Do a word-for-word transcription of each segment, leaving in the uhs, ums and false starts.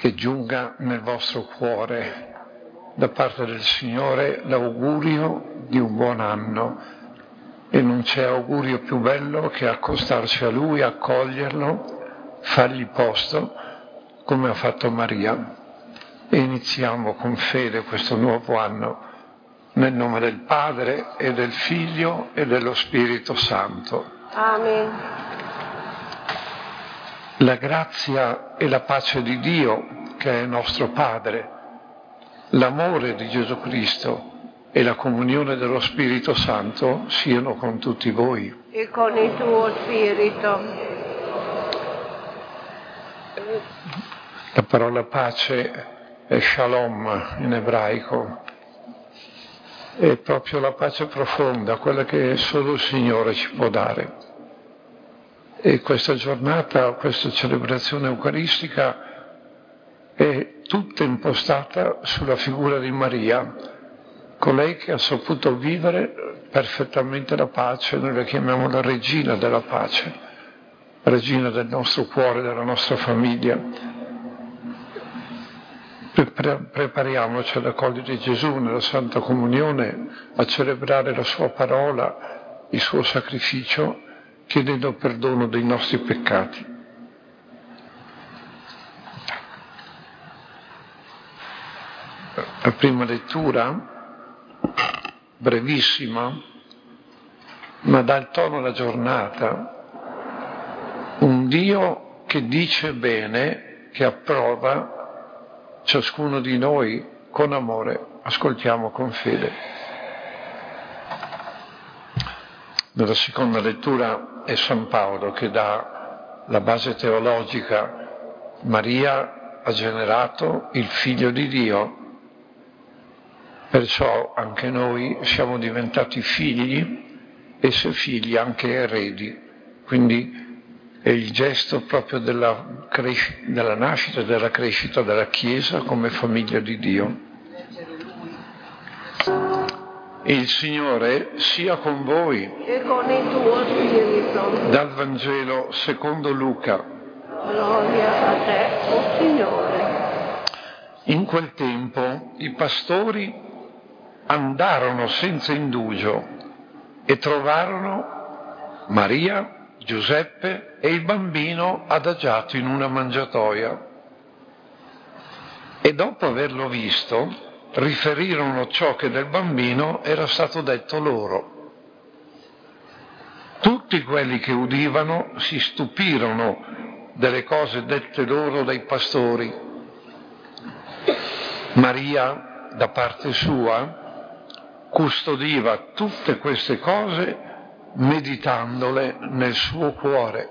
che giunga nel vostro cuore da parte del Signore l'augurio di un buon anno, e non c'è augurio più bello che accostarsi a Lui, accoglierlo, fargli posto come ha fatto Maria. E iniziamo con fede questo nuovo anno nel nome del Padre e del Figlio e dello Spirito Santo. Amen. La grazia e la pace di Dio, che è nostro Padre, l'amore di Gesù Cristo e la comunione dello Spirito Santo siano con tutti voi. E con il tuo spirito. La parola pace è shalom in ebraico. È proprio la pace profonda, quella che solo il Signore ci può dare. E questa giornata, questa celebrazione eucaristica è tutta impostata sulla figura di Maria, colei che ha saputo vivere perfettamente la pace. Noi la chiamiamo la regina della pace, regina del nostro cuore, della nostra famiglia. Pre- prepariamoci ad accogliere Gesù nella Santa Comunione, a celebrare la sua parola, il suo sacrificio, chiedendo perdono dei nostri peccati. La prima lettura, brevissima, ma dà il tono alla giornata. Un Dio che dice bene, che approva ciascuno di noi con amore. Ascoltiamo con fede. Nella seconda lettura è San Paolo che dà la base teologica. Maria ha generato il Figlio di Dio, perciò anche noi siamo diventati figli e se figli anche eredi. Quindi è il gesto proprio della, cres- della nascita e della crescita della Chiesa come famiglia di Dio. Il Signore sia con voi. E con il tuo spirito. Dal Vangelo secondo Luca. Gloria a te, o Signore. In quel tempo i pastori andarono senza indugio e trovarono Maria, Giuseppe e il bambino adagiato in una mangiatoia. E dopo averlo visto, riferirono ciò che del bambino era stato detto loro. Tutti quelli che udivano si stupirono delle cose dette loro dai pastori. Maria, da parte sua, custodiva tutte queste cose meditandole nel suo cuore.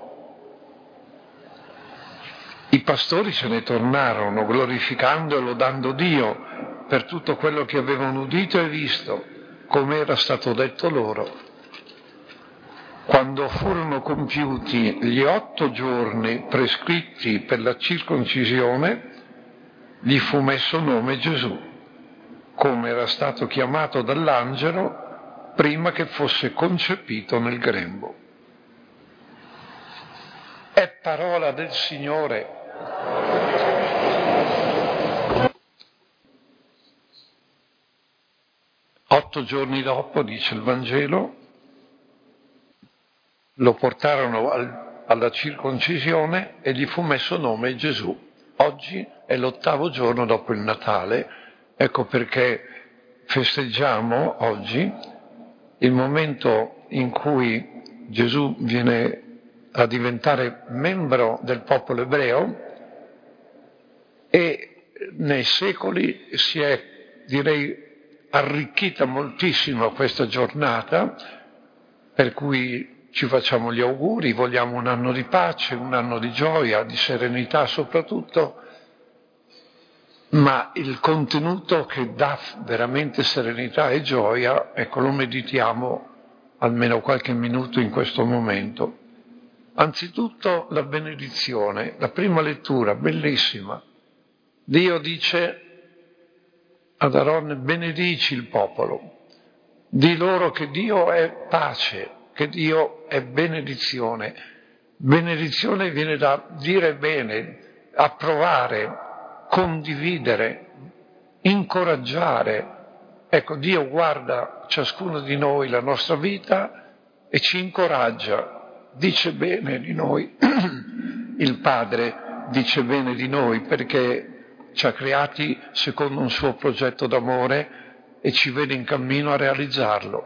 I pastori se ne tornarono glorificando e lodando Dio per tutto quello che avevano udito e visto, come era stato detto loro. Quando furono compiuti gli otto giorni prescritti per la circoncisione, gli fu messo nome Gesù, come era stato chiamato dall'angelo prima che fosse concepito nel grembo. È parola del Signore. Otto giorni dopo, dice il Vangelo, lo portarono al, alla circoncisione e gli fu messo nome Gesù. Oggi è l'ottavo giorno dopo il Natale, ecco perché festeggiamo oggi il momento in cui Gesù viene a diventare membro del popolo ebreo e nei secoli si è, direi, arricchita moltissimo questa giornata, per cui ci facciamo gli auguri, vogliamo un anno di pace, un anno di gioia, di serenità soprattutto, ma il contenuto che dà veramente serenità e gioia, ecco, lo meditiamo almeno qualche minuto in questo momento. Anzitutto la benedizione, la prima lettura, bellissima. Dio dice ad Aronne: benedici il popolo, di loro che Dio è pace, che Dio è benedizione. Benedizione viene da dire bene, approvare, condividere, incoraggiare. Ecco, Dio guarda ciascuno di noi la nostra vita e ci incoraggia, dice bene di noi. Il Padre dice bene di noi perché ci ha creati secondo un suo progetto d'amore e ci vede in cammino a realizzarlo.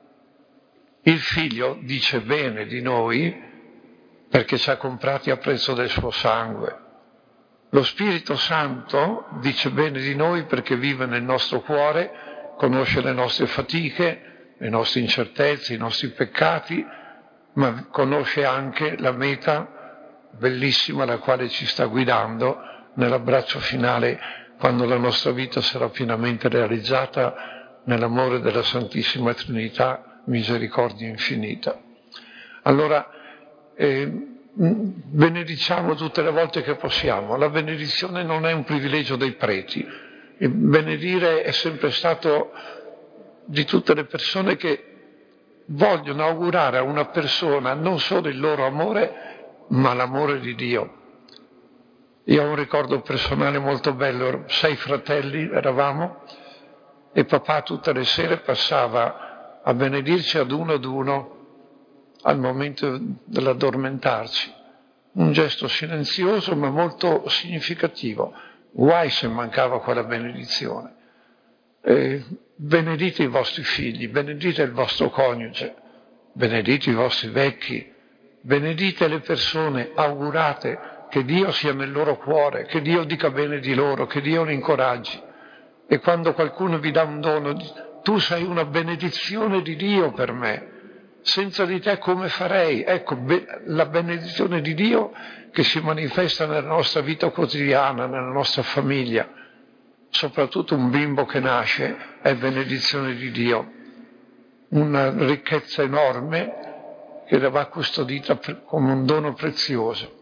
Il Figlio dice bene di noi perché ci ha comprati a prezzo del suo sangue. Lo Spirito Santo dice bene di noi perché vive nel nostro cuore, conosce le nostre fatiche, le nostre incertezze, i nostri peccati, ma conosce anche la meta bellissima alla quale ci sta guidando nell'abbraccio finale, quando la nostra vita sarà pienamente realizzata nell'amore della Santissima Trinità, misericordia infinita. Allora, eh, benediciamo tutte le volte che possiamo. La benedizione non è un privilegio dei preti. Il benedire è sempre stato di tutte le persone che vogliono augurare a una persona non solo il loro amore, ma l'amore di Dio. Io ho un ricordo personale molto bello, sei fratelli eravamo e papà tutte le sere passava a benedirci ad uno ad uno al momento dell'addormentarci. Un gesto silenzioso ma molto significativo. Guai se mancava quella benedizione. Eh, benedite i vostri figli, benedite il vostro coniuge, benedite i vostri vecchi, benedite le persone, augurate che Dio sia nel loro cuore, che Dio dica bene di loro, che Dio li incoraggi. E quando qualcuno vi dà un dono, tu sei una benedizione di Dio per me. Senza di te come farei? Ecco, be- la benedizione di Dio che si manifesta nella nostra vita quotidiana, nella nostra famiglia. Soprattutto un bimbo che nasce è benedizione di Dio. Una ricchezza enorme che le va custodita come un dono prezioso.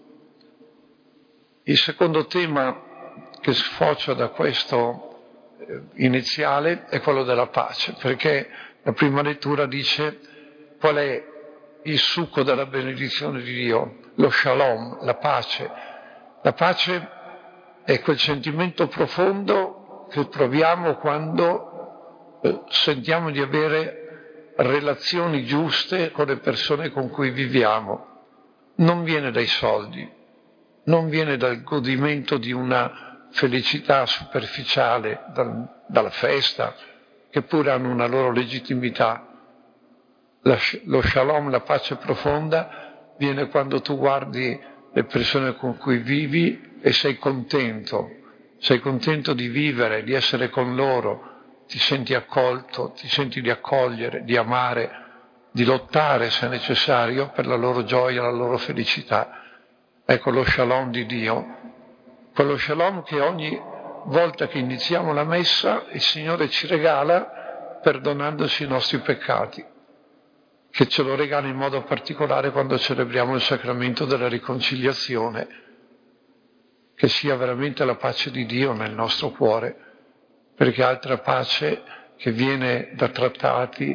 Il secondo tema che sfocia da questo iniziale è quello della pace, perché la prima lettura dice qual è il succo della benedizione di Dio, lo shalom, la pace. La pace è quel sentimento profondo che proviamo quando eh, sentiamo di avere relazioni giuste con le persone con cui viviamo. Non viene dai soldi, non viene dal godimento di una felicità superficiale, dal, dalla festa, che pure hanno una loro legittimità. La, lo shalom, la pace profonda, viene quando tu guardi le persone con cui vivi e sei contento, sei contento di vivere, di essere con loro, ti senti accolto, ti senti di accogliere, di amare, di lottare se necessario per la loro gioia, la loro felicità. Ecco lo shalom di Dio, quello shalom che ogni volta che iniziamo la messa il Signore ci regala perdonandoci i nostri peccati, che ce lo regala in modo particolare quando celebriamo il sacramento della riconciliazione, che sia veramente la pace di Dio nel nostro cuore, perché altra pace che viene da trattati,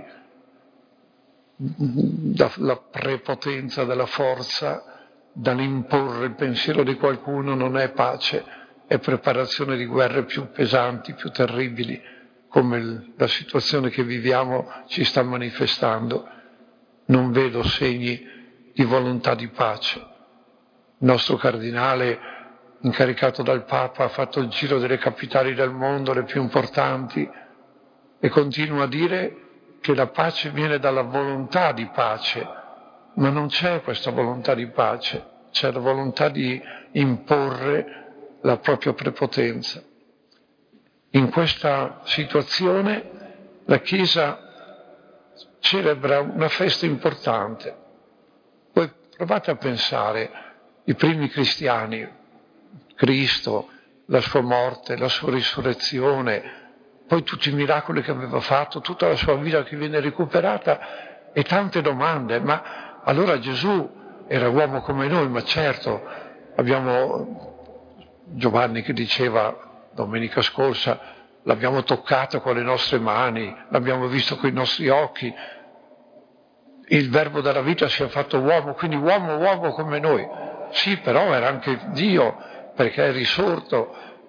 dalla prepotenza della forza, dall'imporre il pensiero di qualcuno non è pace, è preparazione di guerre più pesanti, più terribili, come la situazione che viviamo ci sta manifestando. Non vedo segni di volontà di pace. Il nostro cardinale, incaricato dal Papa, ha fatto il giro delle capitali del mondo, le più importanti, e continua a dire che la pace viene dalla volontà di pace. Ma non c'è questa volontà di pace, c'è la volontà di imporre la propria prepotenza. In questa situazione la Chiesa celebra una festa importante. Voi provate a pensare, i primi cristiani, Cristo, la sua morte, la sua risurrezione, poi tutti i miracoli che aveva fatto, tutta la sua vita che viene recuperata e tante domande, ma allora Gesù era uomo come noi, ma certo, abbiamo Giovanni che diceva domenica scorsa, l'abbiamo toccato con le nostre mani, l'abbiamo visto con i nostri occhi, il verbo della vita si è fatto uomo, quindi uomo, uomo come noi. Sì, però era anche Dio, perché è risorto,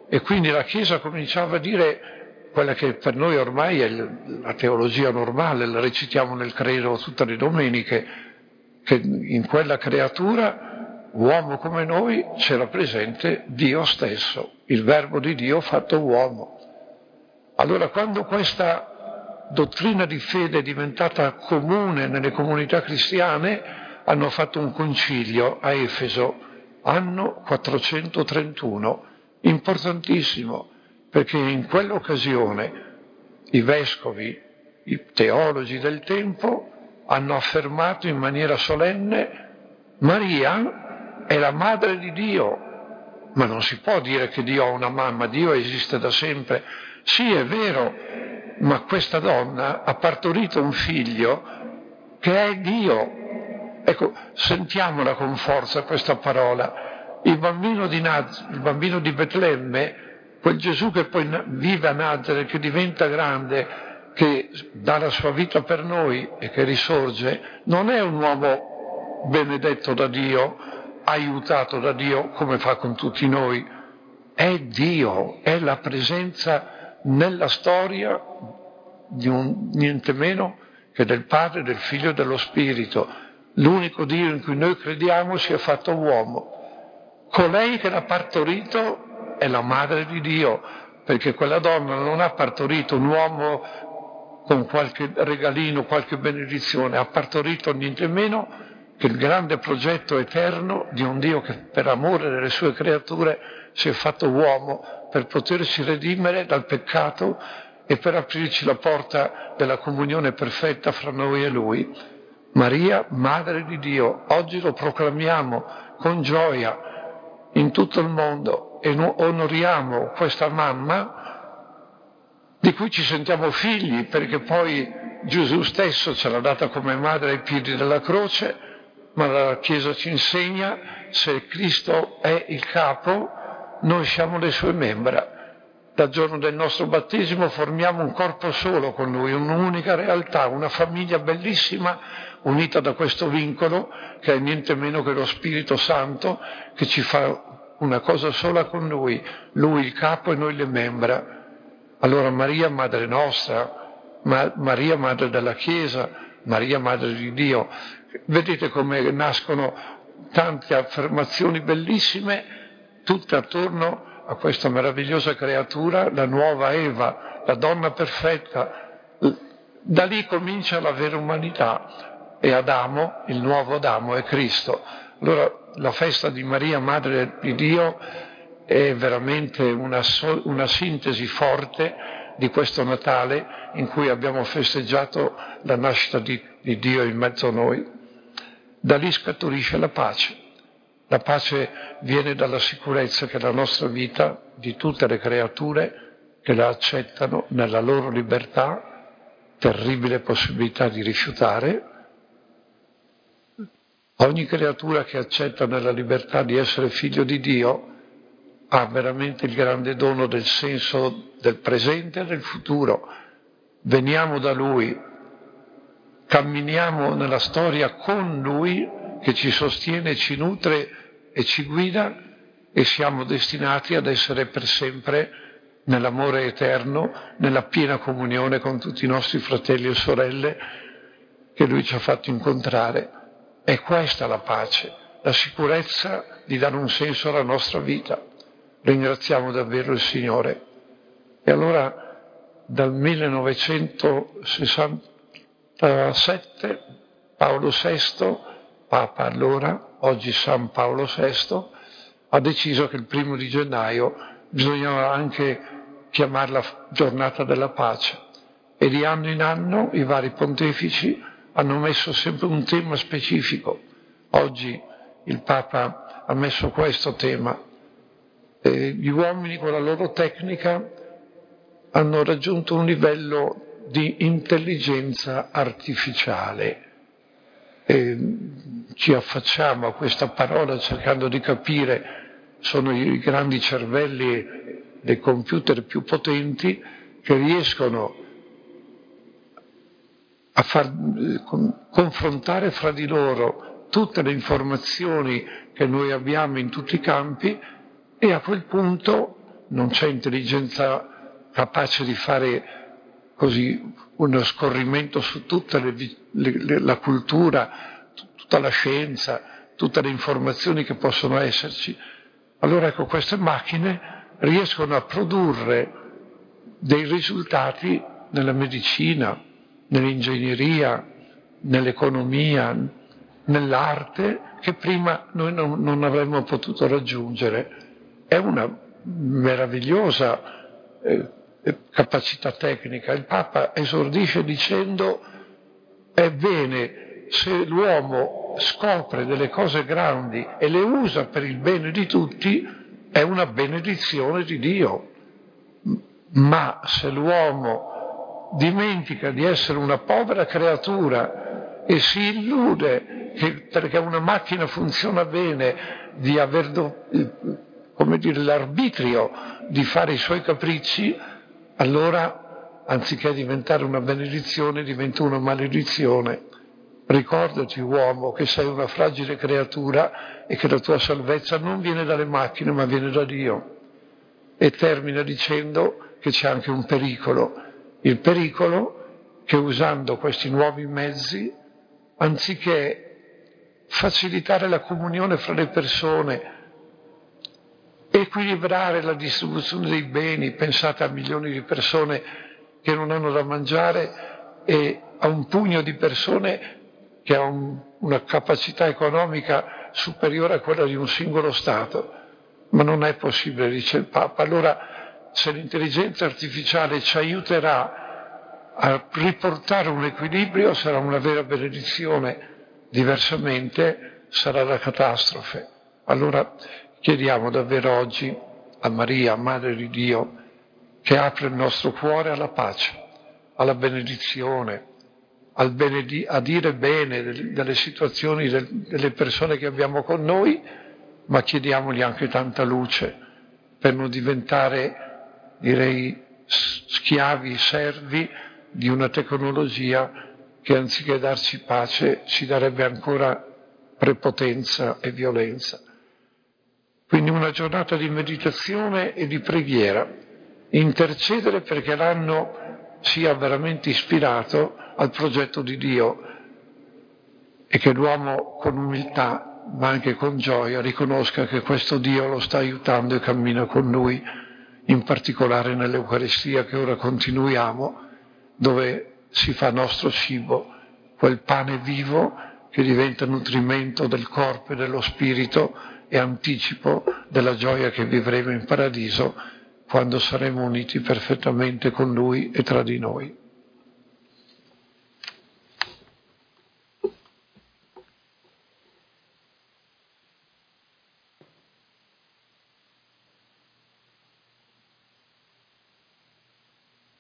E quindi la Chiesa cominciava a dire quella che per noi ormai è la teologia normale, la recitiamo nel credo tutte le domeniche, che in quella creatura, uomo come noi, c'era presente Dio stesso, il Verbo di Dio fatto uomo. Allora, quando questa dottrina di fede è diventata comune nelle comunità cristiane, hanno fatto un concilio a Efeso, anno quattrocentotrentuno, importantissimo, perché in quell'occasione i vescovi, i teologi del tempo, hanno affermato in maniera solenne: Maria è la madre di Dio. Ma non si può dire che Dio ha una mamma, Dio esiste da sempre. Sì, è vero, ma questa donna ha partorito un figlio che è Dio. Ecco, sentiamola con forza questa parola. Il bambino di, Naz- il bambino di Betlemme, quel Gesù che poi vive a Nazareth, che diventa grande, che dà la sua vita per noi e che risorge, non è un uomo benedetto da Dio, aiutato da Dio come fa con tutti noi. È Dio, è la presenza nella storia di un niente meno che del Padre, del Figlio e dello Spirito. L'unico Dio in cui noi crediamo si è fatto uomo. Colei che l'ha partorito è la madre di Dio, perché quella donna non ha partorito un uomo con qualche regalino, qualche benedizione, ha partorito niente meno che il grande progetto eterno di un Dio che per amore delle sue creature si è fatto uomo per poterci redimere dal peccato e per aprirci la porta della comunione perfetta fra noi e Lui. Maria, Madre di Dio, oggi lo proclamiamo con gioia in tutto il mondo e onoriamo questa mamma di cui ci sentiamo figli, perché poi Gesù stesso ce l'ha data come madre ai piedi della croce, ma la Chiesa ci insegna: se Cristo è il capo, noi siamo le sue membra. Dal giorno del nostro battesimo formiamo un corpo solo con Lui, un'unica realtà, una famiglia bellissima, unita da questo vincolo che è niente meno che lo Spirito Santo, che ci fa una cosa sola con Lui, Lui il capo e noi le membra. Allora Maria, Madre nostra, Ma- Maria, Madre della Chiesa, Maria, Madre di Dio. Vedete come nascono tante affermazioni bellissime, tutte attorno a questa meravigliosa creatura, la nuova Eva, la donna perfetta. Da lì comincia la vera umanità e Adamo, il nuovo Adamo, è Cristo. Allora la festa di Maria, Madre di Dio, è veramente una, so- una sintesi forte di questo Natale in cui abbiamo festeggiato la nascita di, di Dio in mezzo a noi. Da lì scaturisce la pace. La pace viene dalla sicurezza che la nostra vita, di tutte le creature che la accettano nella loro libertà, terribile possibilità di rifiutare, ogni creatura che accetta nella libertà di essere figlio di Dio ha veramente il grande dono del senso del presente e del futuro. Veniamo da Lui, camminiamo nella storia con Lui che ci sostiene, ci nutre e ci guida, e siamo destinati ad essere per sempre nell'amore eterno, nella piena comunione con tutti i nostri fratelli e sorelle che Lui ci ha fatto incontrare. È questa la pace, la sicurezza di dare un senso alla nostra vita. Ringraziamo davvero il Signore. E allora dal millenovecentosessantasette Paolo sesto, Papa allora, oggi San Paolo sesto, ha deciso che il primo di gennaio bisognava anche chiamarla giornata della pace. E di anno in anno i vari pontefici hanno messo sempre un tema specifico. Oggi il Papa ha messo questo tema. E gli uomini con la loro tecnica hanno raggiunto un livello di intelligenza artificiale. E ci affacciamo a questa parola cercando di capire, sono i grandi cervelli dei computer più potenti che riescono a far confrontare fra di loro tutte le informazioni che noi abbiamo in tutti i campi, e a quel punto non c'è intelligenza capace di fare così uno scorrimento su tutta le, le, la cultura, tutta la scienza, tutte le informazioni che possono esserci. Allora ecco, queste macchine riescono a produrre dei risultati nella medicina, nell'ingegneria, nell'economia, nell'arte, che prima noi non, non avremmo potuto raggiungere. È una meravigliosa eh, capacità tecnica. Il Papa esordisce dicendo: è bene se l'uomo scopre delle cose grandi e le usa per il bene di tutti, è una benedizione di Dio. Ma se l'uomo dimentica di essere una povera creatura e si illude che perché una macchina funziona bene di aver do, come dire, l'arbitrio di fare i suoi capricci, allora anziché diventare una benedizione diventa una maledizione. Ricordati, uomo, che sei una fragile creatura e che la tua salvezza non viene dalle macchine ma viene da Dio. E termina dicendo che c'è anche un pericolo, il pericolo che usando questi nuovi mezzi, anziché facilitare la comunione fra le persone, equilibrare la distribuzione dei beni, pensate a milioni di persone che non hanno da mangiare e a un pugno di persone che ha un, una capacità economica superiore a quella di un singolo Stato. Ma non è possibile, dice il Papa. Allora, se l'intelligenza artificiale ci aiuterà a riportare un equilibrio, sarà una vera benedizione, diversamente sarà la catastrofe. Allora chiediamo davvero oggi a Maria, Madre di Dio, che apra il nostro cuore alla pace, alla benedizione, al benedi- a dire bene delle, delle situazioni del, delle persone che abbiamo con noi, ma chiediamogli anche tanta luce per non diventare, direi, schiavi, servi di una tecnologia che anziché darci pace ci darebbe ancora prepotenza e violenza. Quindi una giornata di meditazione e di preghiera, intercedere perché l'anno sia veramente ispirato al progetto di Dio e che l'uomo con umiltà ma anche con gioia riconosca che questo Dio lo sta aiutando e cammina con lui, in particolare nell'Eucaristia che ora continuiamo, dove si fa nostro cibo, quel pane vivo che diventa nutrimento del corpo e dello spirito e anticipo della gioia che vivremo in paradiso quando saremo uniti perfettamente con Lui e tra di noi.